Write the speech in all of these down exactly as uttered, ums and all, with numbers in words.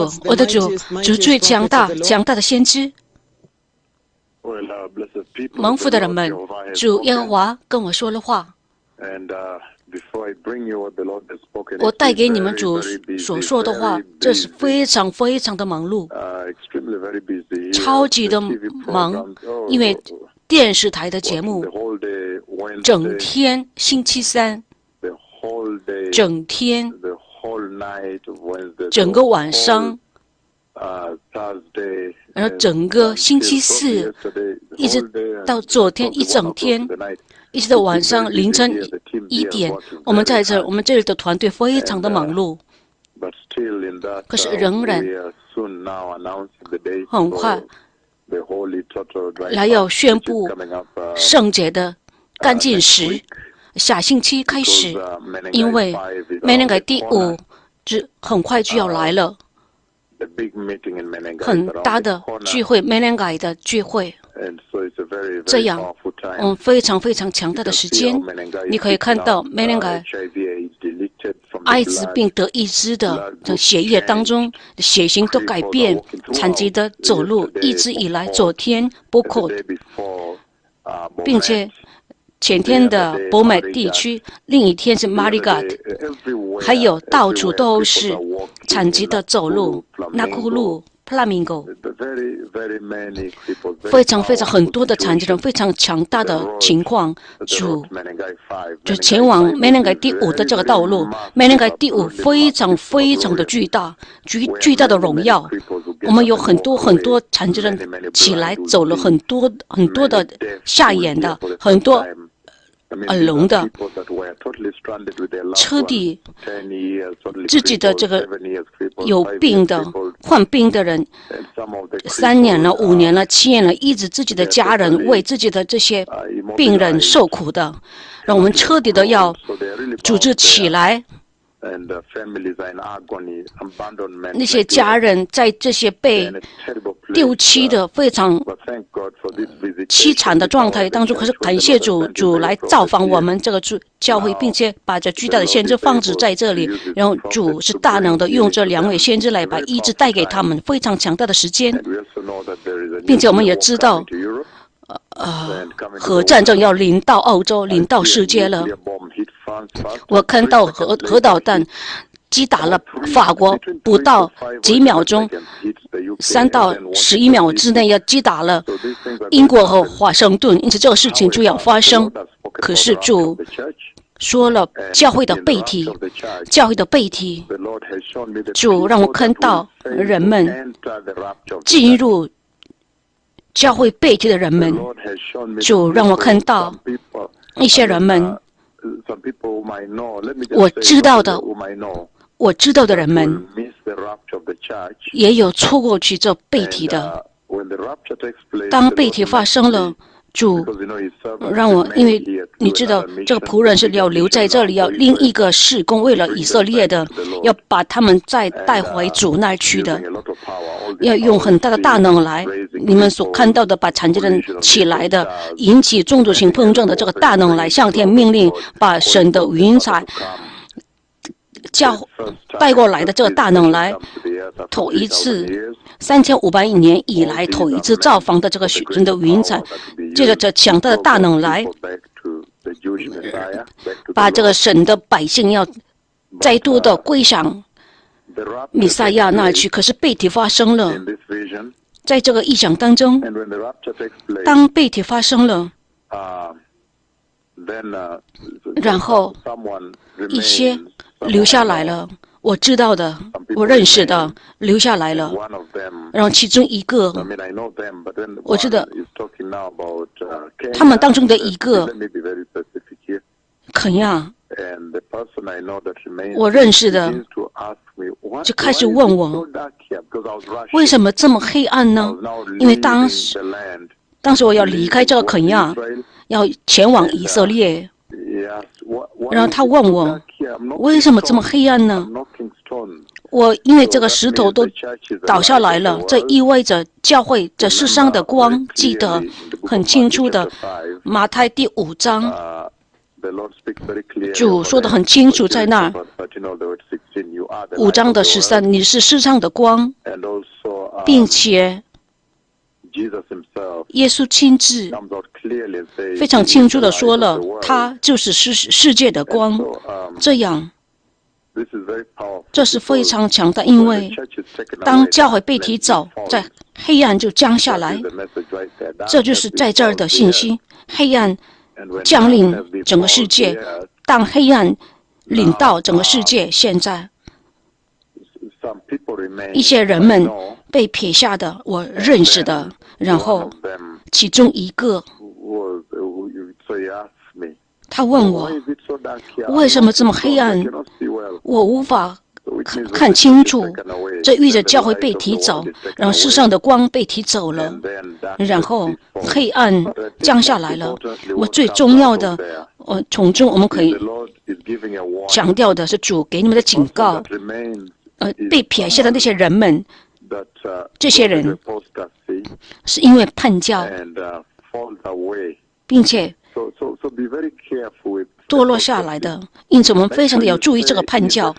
主，我的主，主最强大、强大的先知。蒙福的人们，主耶和华跟我说了话。我带给你们主所说的话，这是非常非常的忙碌，超级的忙，因为电视台的节目，整天星期三，整天，整个晚上，然后整个星期四，一直到昨天一整天，一直到晚上凌晨一点，我们在这，我们这里的团队非常的忙碌。可是仍然，很快来要宣布圣洁的干净时，下星期开始，因为梅兰改第五就很快就要来了。很大的聚会，梅兰改的聚会，这样，嗯，非常非常强大的时间。你可以看到梅兰改艾滋病得医治的的血液当中，血型都改变，残疾的走路，一直以来，昨天包括，并且前天的博美地区，另一天是马里嘎特，还有到处都是残疾的走路，纳库路、普拉明戈，非常非常很多的残疾人，非常强大的情况，主就前往梅兰改第五的这个道路，梅兰改第五非常非常的巨大，巨巨大的荣耀。我们有很多很多残疾人起来走了很多很多的下眼的，很多。耳聋的，彻底自己的这个有病的、患病的人，三年了、五年了、七年了，一直自己的家人为自己的这些病人受苦的，让我们彻底的要组织起来。那些家人在这些被丢弃的非常凄惨的状态当中，可是感谢主，主来造访我们这个教会，并且把这巨大的先知放置在这里，然后主是大能的用这两位先知来把医治带给他们，非常强大的时间，并且我们也知道，呃，核战争要临到欧洲，临到世界了。我看到核核导弹击打了法国，不到几秒钟，三到十一秒之内要击打了英国和华盛顿，因此这个事情就要发生。可是主说了教会的背题，教会的背题，主让我看到人们进入教会背题的人们，主让我看到一些人们。我知道的，我知道的人们也有错过去这背题的。当背题发生了，主让我，因为你知道这个仆人是要留在这里，要另一个事工，为了以色列的，要把他们再带回主那儿去的，要用很大的大能来。你们所看到的，把残疾人起来的，引起中毒性碰撞的这个大能来，上天命令把神的云彩叫带过来的这个大能来，头一次三千五百年以来头一次造访的这个神的云彩，借着这强大的大能来，把这个神的百姓要再度的归向弥赛亚那去。可是背题发生了，在这个异象当中，当背题发生了，然后一些留下来了，我知道的，我认识的留下来了，然后其中一个，我知道他们当中的一个肯亚，我认识的就开始问我，为什么这么黑暗呢？因为当时当时我要离开这个肯亚，要前往以色列，然后他问我为什么这么黑暗呢？我因为这个石头都倒下来了，这意味着教会这世上的光，记得很清楚的马太第五章主说得很清楚，在那儿五章的十三，你是世上的光，并且耶稣亲自非常清楚地说了，他就是世世界的光。这样，这是非常强大，因为当教会被提走，在黑暗就降下来，这就是在这儿的信息。黑暗降临整个世界，当黑暗领到整个世界，现在一些人们被撇下的，我认识的，然后其中一个他问我，为什么这么黑暗？我无法看看清楚。这遇着教会被提走，然后世上的光被提走了，然后黑暗降下来了。我最重要的，我从中我们可以强调的是，主给你们的警告。呃，被撇下的那些人们，这些人是因为叛教，并且堕落下来的，因此我们非常的要注意这个叛教。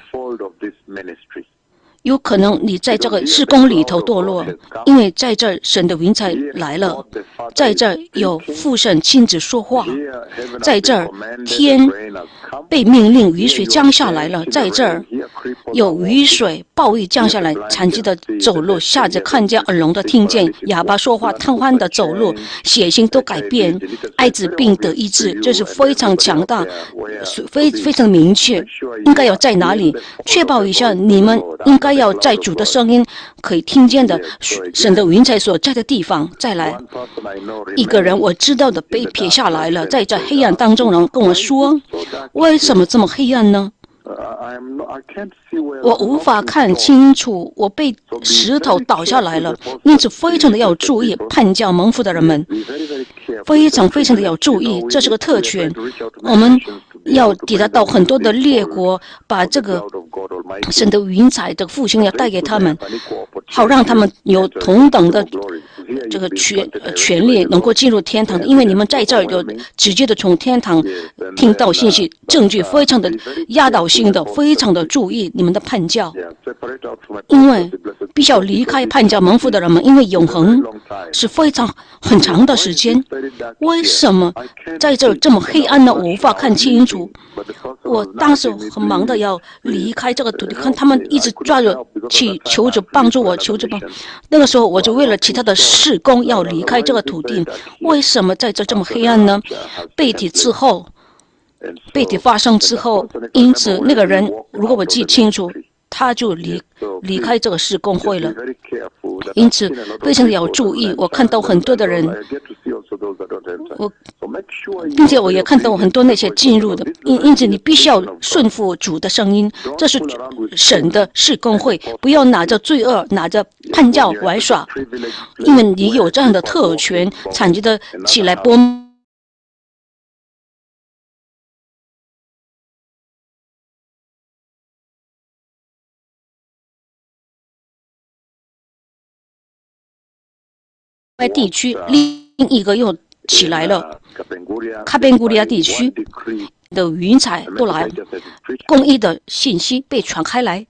有可能你在这个事工里头堕落，因为在这儿神的云彩来了，在这儿有父神亲自说话，在这儿天被命令雨水降下来了，在这儿有雨水暴雨降下来，残疾的走路，瞎子看见，耳聋的听见，哑巴说话，瘫痪的走路，血型都改变，艾滋病得医治，这是非常强大，非非常明确，应该要在哪里？确保一下你们应该要在主的声音可以听见的神的云彩所在的地方。再来一个人我知道的被撇下来了，在这黑暗当中，人跟我说，为什么这么黑暗呢？我无法看清楚，我被石头倒下来了，因此非常的要注意，叛教蒙福的人们非常非常的要注意，这是个特权。我们要抵达到很多的列国，把这个神的云彩的复兴要带给他们，好让他们有同等的这个权权利能够进入天堂的。因为你们在这儿有直接的从天堂听到信息，证据非常的压倒性的，非常的注意你们的叛教，因为必须要离开叛教蒙福的人们，因为永恒是非常很长的时间。为什么在这儿这么黑暗呢？我无法看清楚。我当时很忙的要离开这个土地，看他们一直抓着去求主帮助我，求主帮。那个时候我就为了其他的事工要离开这个土地。为什么在这这么黑暗呢？被提之后，被提发生之后，因此那个人如果我记清楚，他就离离开这个事工会了。因此非常的要注意。我看到很多的人，我并且我也看到很多那些进入的，因因此你必须要顺服主的声音，这是神的事工会，不要拿着罪恶拿着叛教玩耍，因为你有这样的特权，残疾的起来播外地区，另一个又起来了。卡本古利亚地区的云彩都来，公益的信息被传开来，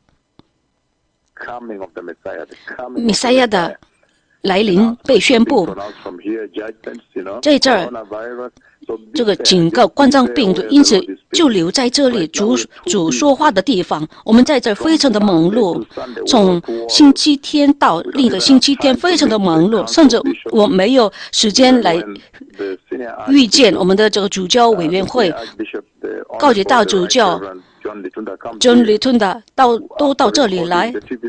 弥赛亚的来临被宣布。在这儿，这个整个冠状病毒，因此就留在这里主主说话的地方。我们在这儿非常的忙碌，从星期天到另一个星期天非常的忙碌，甚至我没有时间来遇见我们的这个主教委员会，告诫大主教John Litunda 到都到这里来，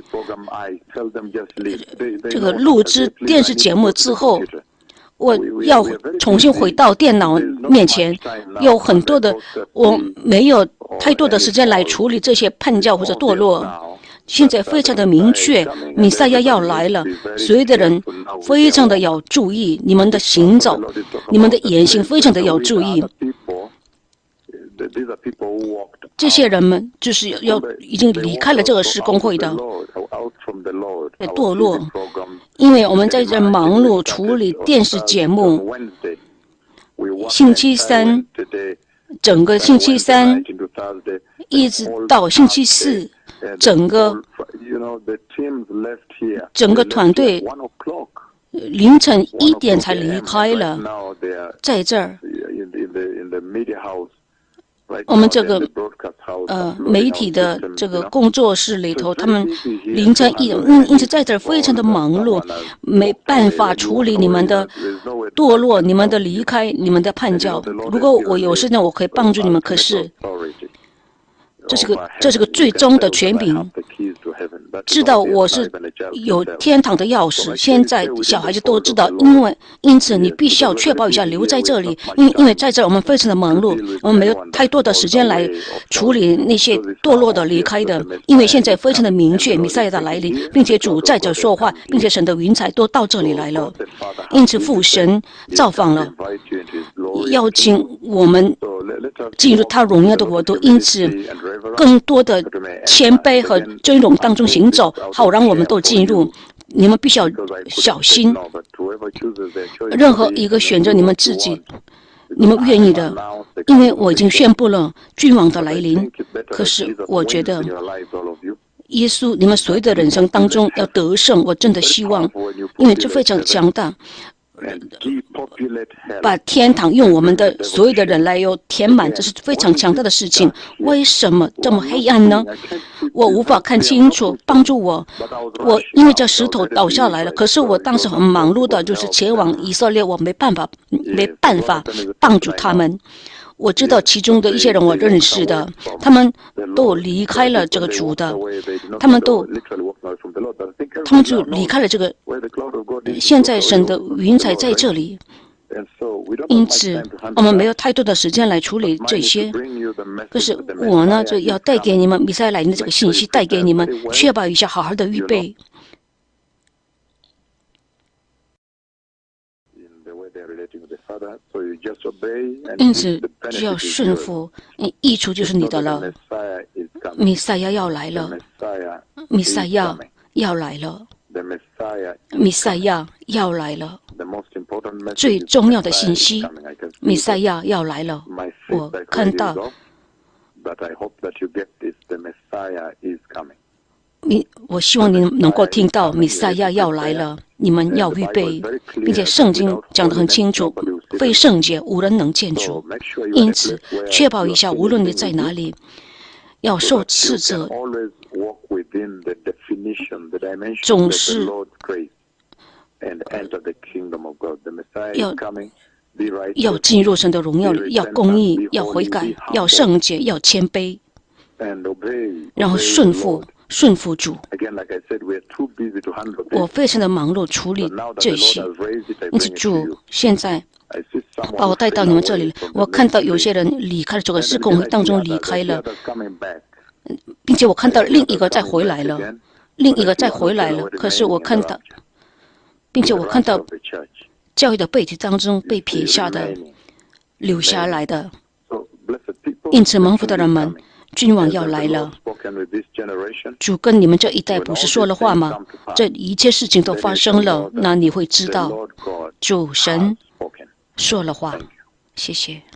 这个录制电视节目之后，我要重新回到电脑面前，有很多的我没有太多的时间来处理这些叛教或者堕落。现在非常的明确，弥赛亚要来了，所有的人非常的要注意你们的行走，你们的言行非常的要注意。这些人们就是要已经离开了这个事工会的堕落，因为我们在这忙碌处理电视节目。星期三整个星期三一直到星期四，整个整个团队凌晨一点才离开了，在这儿。我们这个呃媒体的这个工作室里头，他们凌晨一嗯，因此在这儿非常的忙碌，没办法处理你们的堕落、你们的离开、你们的叛教。如果我有事呢，我可以帮助你们，可是这是个这是个最终的权柄。知道我是有天堂的钥匙，现在小孩子都知道，因为因此你必须要确保一下留在这里，因因为在这儿我们非常的忙碌，我们没有太多的时间来处理那些堕落的离开的，因为现在非常的明确弥赛亚的来临，并且主在这说话，并且神的云彩都到这里来了，因此父神造访了，邀请我们进入他荣耀的国度，因此更多的谦卑和尊荣当中行走，好让我们都进入。你们必须要小心，任何一个选择你们自己，你们愿意的，因为我已经宣布了君王的来临。可是我觉得耶稣你们所有的人生当中要得胜，我真的希望，因为这非常强大，把天堂用我们的所有的人来有填满，这是非常强大的事情。为什么这么黑暗呢？我无法看清楚，帮助我。我因为这石头倒下来了，可是我当时很忙碌的，就是前往以色列，我没办法，没办法帮助他们。我知道其中的一些人我认识的，他们都离开了这个主的，他们都，他们就离开了这个。现在神的云彩在这里，因此我们没有太多的时间来处理这些。可是我呢，就要带给你们弥赛亚来临的这个信息，带给你们，确保一下好好的预备。因此，只要顺服，益处就是你的了。弥赛亚要来了，弥赛亚要来了，弥赛亚要来了。最重要的信息，弥赛亚要来了。我看到，你，我希望你能够听到弥赛亚要来了。你们要预备，并且圣经讲得很清楚，非圣洁无人能见主。因此，确保一下，无论你在哪里，要受斥责，总是要要进入神的荣耀里，要公义，要悔改，要圣洁，要谦卑，然后顺服。顺服主，我非常的忙碌处理这些，因此主现在把我带到你们这里了。我看到有些人离开了这个事工会当中离开了，并且我看到另一个再回来了，另一个再回来了。可是我看到，并且我看到教会的背景当中被撇下的、留下来的，因此蒙福的人们。君王要来了，主跟你们这一代不是说了话吗？这一切事情都发生了，那你会知道，主神说了话。谢谢。